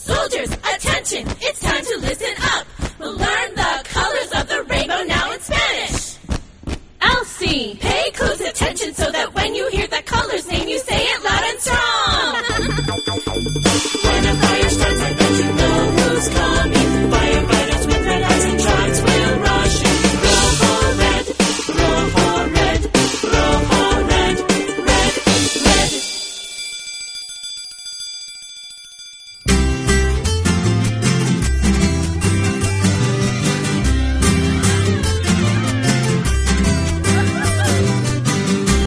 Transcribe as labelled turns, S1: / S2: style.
S1: Soldiers, attention, it's time to listen up. We'll learn the colors of the rainbow now in Spanish. Elsie, pay close attention so that